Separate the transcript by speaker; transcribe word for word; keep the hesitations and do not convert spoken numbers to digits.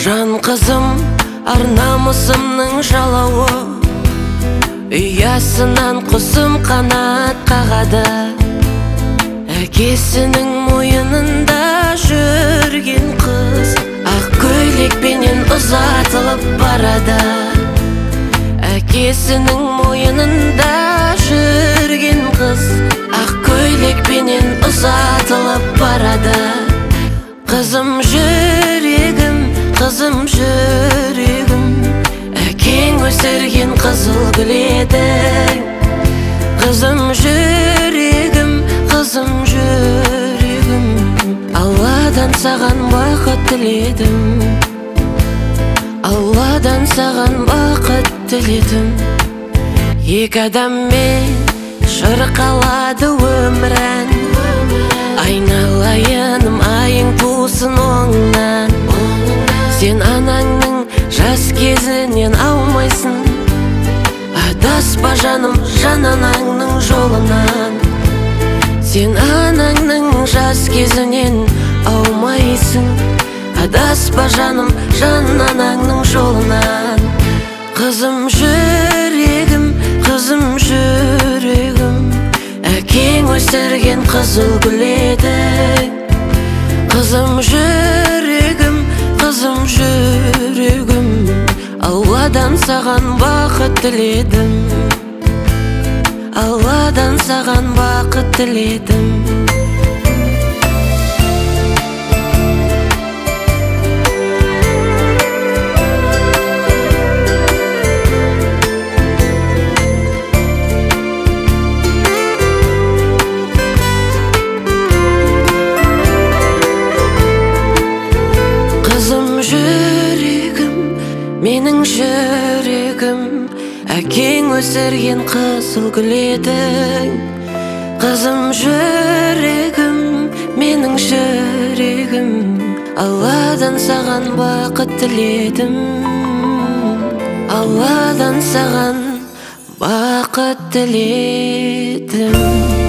Speaker 1: Жан қызым, ар намысымның жалауы, ұясынан құсым қанат қағады. Әкесінің мойынында жүрген қыз ақ көйлекпенен ұзатылып барады. Әкесінің мойынында жүрген қыз ақ көйлекпенен ұзатылып барады. Қызым жүрегім, қызым жүрегім, әкең өсірген қызыл гүл едің. Қызым жүрегім, қызым жүрегім, Алладан саған бақыт тіледім. Алладан саған бақыт тіледім. Екі адаммен шырқалады өмір ән, айналайыным айың тусын оңнан. Сен анаңның жас кезінен аумайсың, адаспа жаным жан анаңның жолынан. Сен анаңның жас кезінен аумайсың, адаспа жаным жан анаңның жолынан. Қызым жүрегім, қызым жүрегім, әкең өсірген қызыл гүл едің. Қызым жүрегім, қызым жүрегім, Алладан саған бақыт тіледім. Алладан саған бақыт тіледім. Менің жүрегім, әкең өсірген қызыл гүл едің. Қызым жүрегім, менің жүрегім, Алладан саған бақыт тіледім. Алладан саған бақыт тіледім.